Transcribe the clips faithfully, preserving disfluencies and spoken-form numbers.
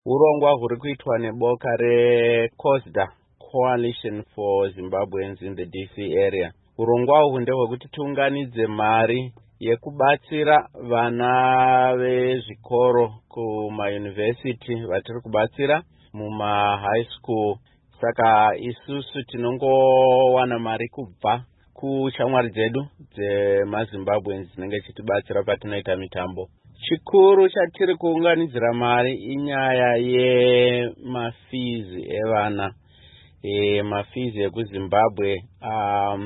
urongwa huri kuitwa neboka reCOSDA, Coalition for Zimbabweans in the D C area. Urongwa uhu ndehwekuti tiunganidze mari yekubatsira vana vezvikoro kumayunivhesiti vatiri kubatsira muma high school. Saka isusu tinongowana mari kubva kushamwari dzedu dzemaZimbabweans dzinenge chitibatsira patinoita mitambo. Chikuru chatiri kuunganidzira mari inyaya yemafizi evana. E, mafizi ekuZimbabwe um,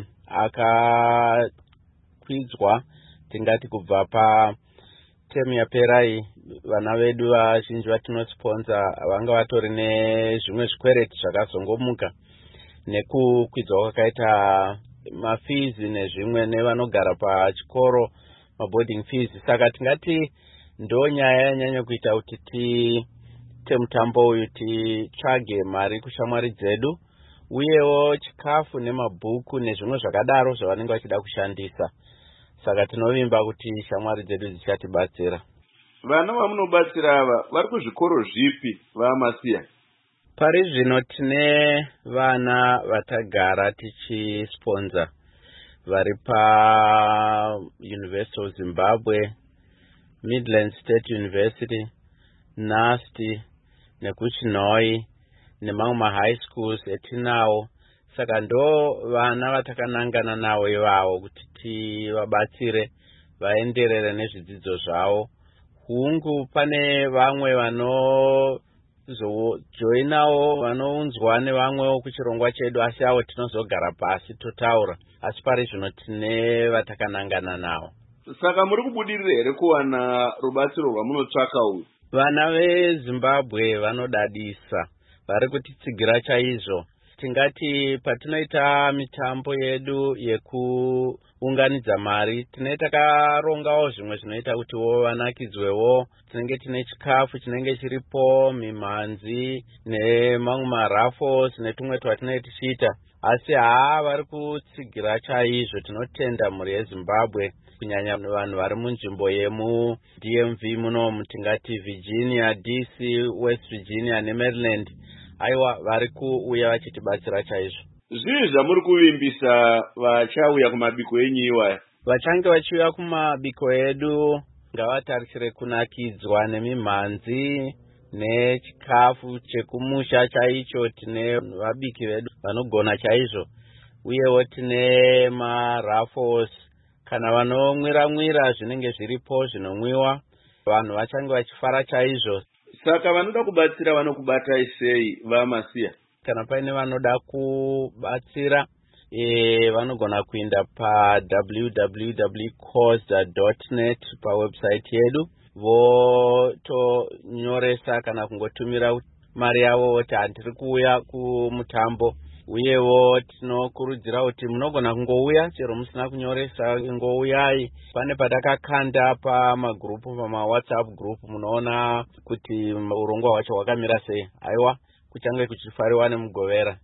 akakwidzwa tingati kubva pa temu yapera iyi. Vana vedu vazhinji vatinosponsor vanga vatori nezvimwe zvikwereti zvakazongomuka nekukwidzwa kwakaita mafizi nezvimwe nevanogara pachikoro, maboarding fees. Saka tingati ndo nyaya yanyanya kuita kuti tiite mutambo uyu titsvage mari kushamwari dzedu, uyewo chikafu nemabhuku nezvimwe zvakadaro zvavanenge vachida kushandisa. Saka tinovimba kuti shamwari dzedu dzichatibatsira. Vana vamunobatsira ava vari kuzvikoro zvipi vaMasiya? Pari zvino tine vana vatagara tichisponsor vari pa University of Zimbabwe, Midland State University, N A S T, nekuChinoi, nemamwe ma high schools etinawo. Saka ndo vana vatakanangana nawo ivavo kuti tivabatsire vaenderere nezvidzidzo zvavo. Hungu pane vamwe vanozojoinawo vanounzwa nevamwewo kuchirongwa chedu, asi avo tinozogara pasi totaura. Asi pari zvino tine vatakanangana nawo. Saka muri kubudirira here kuwana rubatsiro rwamunotsvaka uyu? Vana veZimbabwe vanodadisa, vari kutitsigira chaizvo. Tingati patinoita mitambo yedu yekuunganidza mari, tinoita karongawo zvimwe zvinoita kuti wo vanakidzwewo. Tinenge tine chikafu chinenge chiripo, mimhanzi nemamwe marafos netumwe twatinenge tichiita. Asi haa, vari kutsigira chaizvo. Tinotenda mhuri yeZimbabwe, kunyanya vanhu vari munzvimbo yemu D M V muno, tingati Virginia, D C, West Virginia neMaryland. Aiwa, vari kuuya vachitibatsira chaizvo. Zvii zvamuri kuvimbisa vachauya kumabiko enyu iwaya? Vachange vachiuya kumabiko edu ngavatarisire kunakidzwa nemimhanzi nechikafu chekumusha chaicho. Tine vabiki vedu vanogona chaizvo, uyewo tine marafos. Kana vanomwira mwira zvinenge zviripo zvinomwiwa, vanhu vachange vachifara chaizvo. Saka vanoda kubatsira vanokubatai sei vaMasiya? Kana paine vanoda kubatsira, e, vanogona kuenda pa w w w dot cosda dot net pa website yedu, votonyoresa kana kungotumira mari yavo voti handiri kuuya kumutambo. Uyewo tinokurudzira kuti munogona kungouya chero musina kunyoresa, ngouyai. Pane patakakanda pamagrupu, pama WhatsApp group, munoona kuti urongwa hwacho hwakamira sei. Aiwa, kuchange kuchifariwa nemugovera.